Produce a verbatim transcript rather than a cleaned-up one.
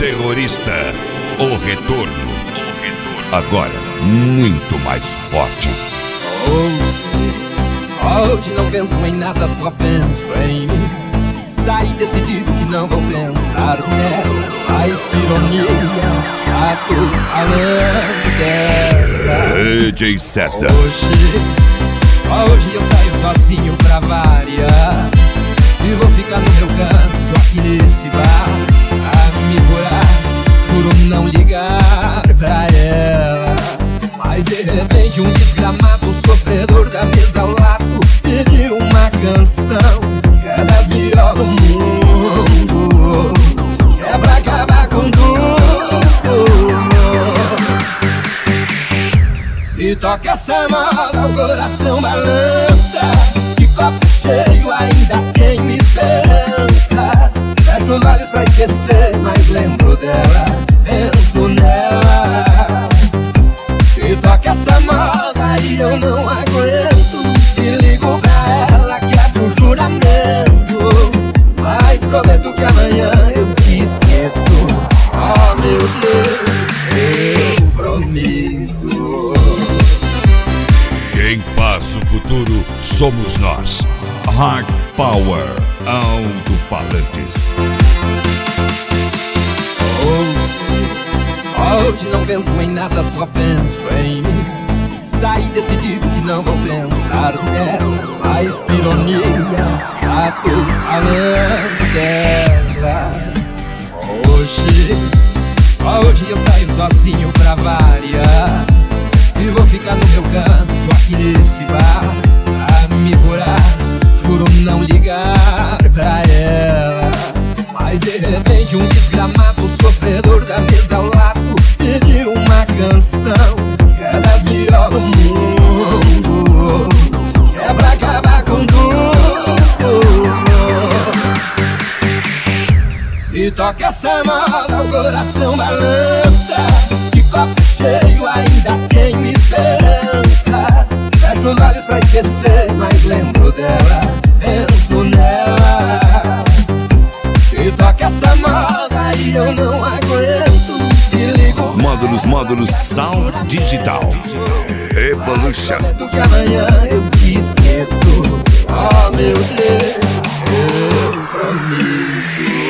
Terrorista, o retorno. O retorno. Agora, muito mais forte. Hoje, só hoje não penso em nada, só penso em mim. Saí decidido que não vou pensar nela. Mas que ironia, a todos falando dela. D J César. Hoje, só hoje eu saio sozinho pra variar. E vou ficar no meu canto aqui nesse bar, a me curar, juro não ligar pra ela. Mas de repente um desgramado sofredor da mesa ao lado pediu uma canção que é das melhores do mundo, que é pra acabar com tudo. Se toca essa moda, o coração balança. De copo cheio ainda tenho esperança. Fecho os olhos pra esquecer, mas lembro dela, penso nela. Se toca essa moda e eu não aguento, e ligo pra ela, quebro o juramento, mas prometo que amanhã eu te esqueço. Oh meu Deus, eu prometo. Quem faz o futuro somos nós. Hard Power Alto-Falantes. Hoje, só hoje não penso em nada, só penso em mim. Saí decidido que não vou pensar nela. Mas que ironia, a todos falando dela. Hoje, só hoje eu saio sozinho pra variar. E vou ficar no meu canto aqui nesse bar, a me curar, juro não ligar pra ela. Mas de repente um desgramado sofredor da mesa ao lado pediu uma canção que é das melhores do mundo, que é pra acabar com tudo. Se toca essa moda, o coração balança. De copo cheio ainda tenho esperança. Fecho os olhos pra esquecer, mas lembro dela, penso nela. Se toca essa moda e eu não aguento, e ligo pra Módulos, ela, módulos, sound digital. Evolution. prometo que amanhã eu te esqueço. Oh meu Deus, eu prometo.